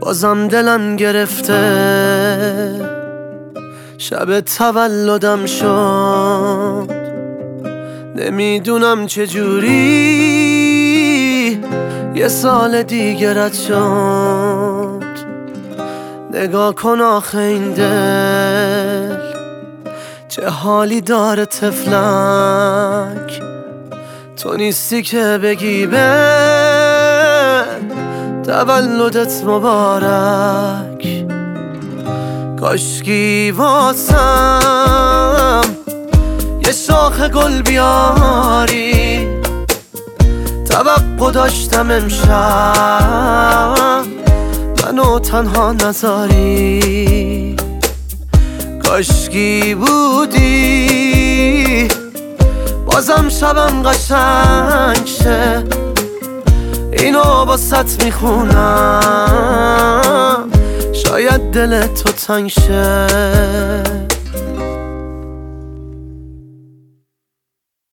بازم دلم گرفته، شب تولدم شد، نمیدونم چجوری یه سال دیگه رد شد. نگاه کن آخه این دل چه حالی داره طفلک، تو نیستی که بگی به تولدت مبارک. کاشکی واسم یه شاخ گل بیاری، توقع داشتم امشب منو تنها نذاری. کاشکی بودی بازم شبم قشنگ شه، اینو باست میخونم شاید دل تو تنگ شه.